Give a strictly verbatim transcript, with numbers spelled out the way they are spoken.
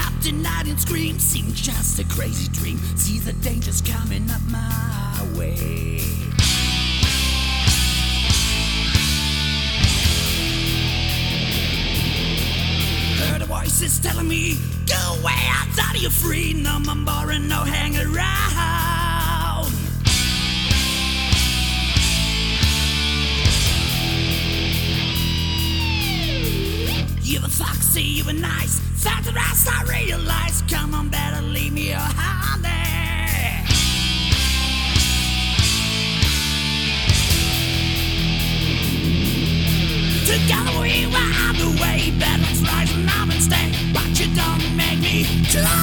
up tonight and scream. Seems just a crazy dream. See the dangers coming up my way. Heard voices telling me, go away, outside you're free. No more boring, no hang around. You were foxy, you were nice. Felt the rest I realized. Come on, better leave me behind there. Together we were on the way. Battles rising up and stay, but you don't make me try.